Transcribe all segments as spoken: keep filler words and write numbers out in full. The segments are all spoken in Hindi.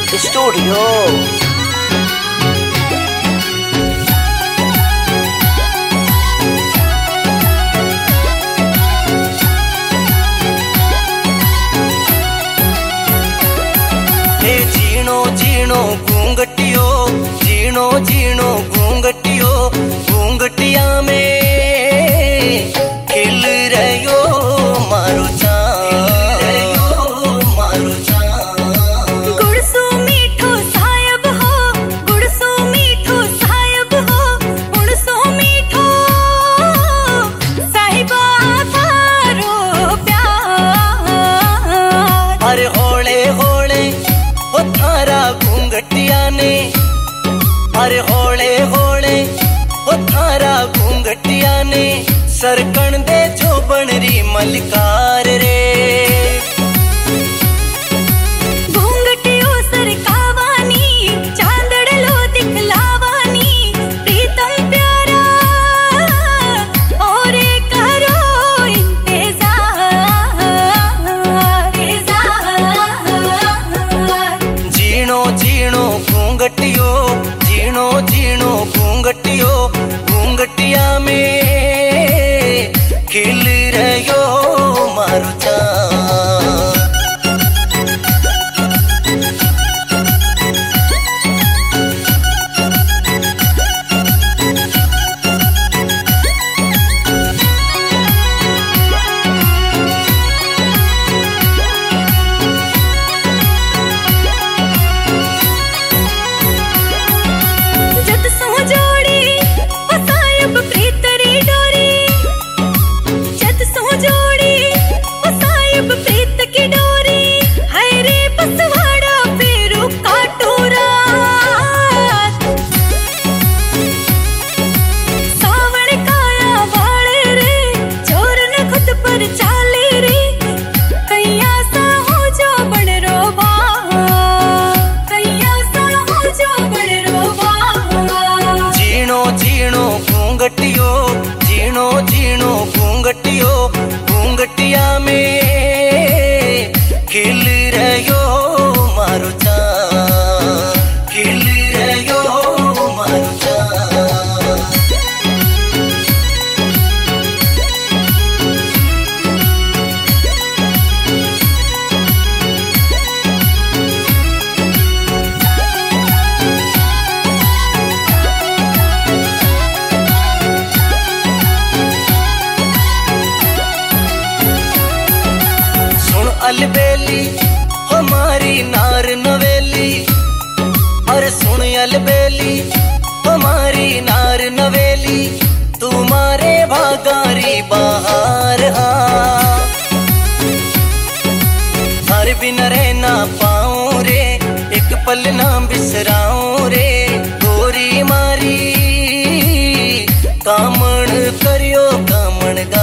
स्टूडियो। हे जीणो जीणो घूंघटियो, जीणो जीणो घूंघटियो, घूंघटिया में खिल रहो मारो अरे होले होले ओ थारा घूंघटिया ने सरकण दे जो बनरी मलकार रे। घूंघटियो सरकावानी चांदड़ लो दिखलावानी, प्रीतम प्यारा और करो इंतजार। जीणो जीणो घूंघटियो, जीणो जीणो घूंघटियो, घूंघटिया में खिल रहो मारो चाँद। घूंघटियो, जीणो जीणो घूंघटियो, घूंघटिया में खिल रहो मारो चाँद, खिल रहो मारो चाँद। अलबेली हमारी नार नवेली, और सुन अलबेली हमारी नार नवेली, तुम्हारे भागारी बाहर आ। हर बिन रहना पाऊं रे, एक पल ना बिसराऊं रे, गोरी मारी कामण करियो कामण गा।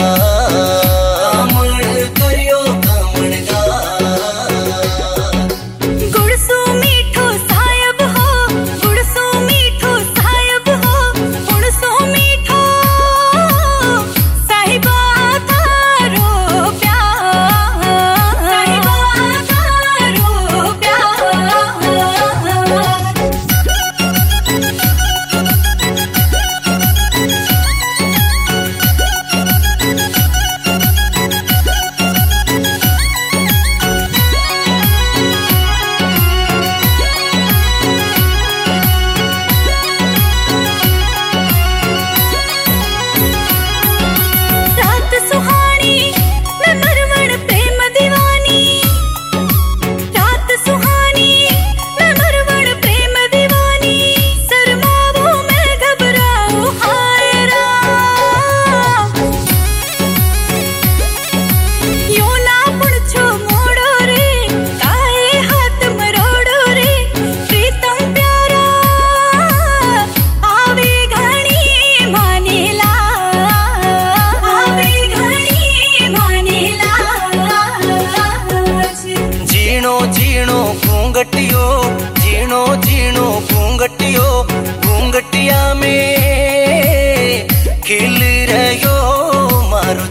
घूंघटियो, जीणो जीणो घूंघटियो, घूंघटिया में खिल रहो मारो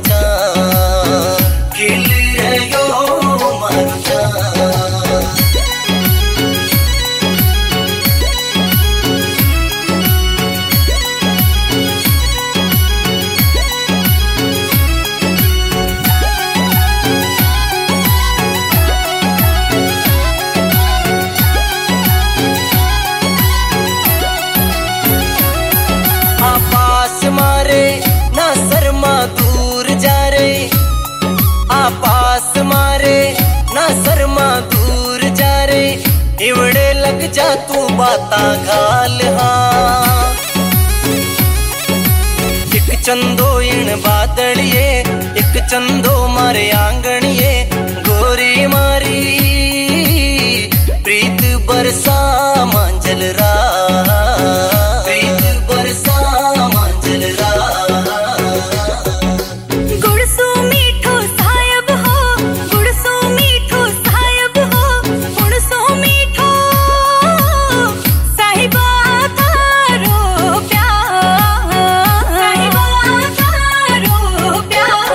चाँद, खिल रहो मारो चाँद। पास मारे ना शर्मा दूर जा रे इवड़े लग जा तू बाता घाल हाँ एक चंदो इन बादलिए एक चंदो मारे आंगणिए गोरी मारी प्रीत बरसा मांझल रा प्रीत बरसा मांझल रा गुड़सो मीठो सायब हो गुड़सो मीठो सायब हो गुड़सो मीठो साहिबा तारो प्यार साहिबा तारो प्यार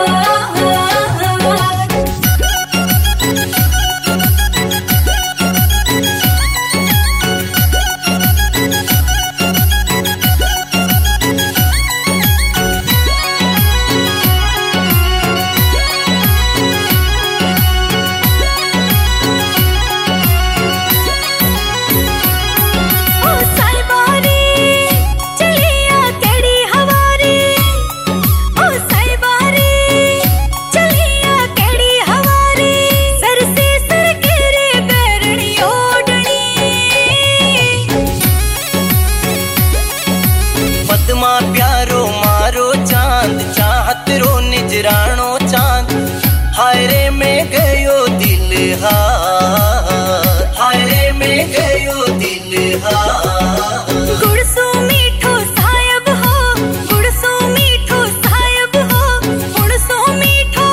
प्यारो मारो चांद चाहत रो निजरानो चांद हाय रे में गयो दिल हार हाय रे में गयो दिल हार गुड़सो मीठो सायब हो गुड़सो मीठो सायब हो गुड़सो मीठो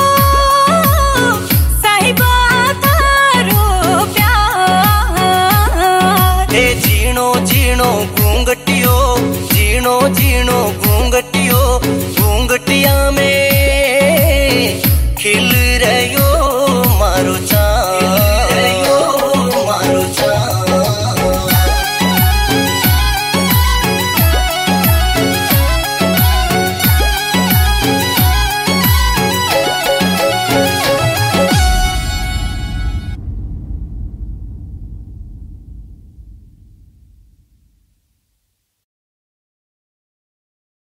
साहिबा तारो प्यार ए जीणो जीणो घूंघटियो जीणो जीणो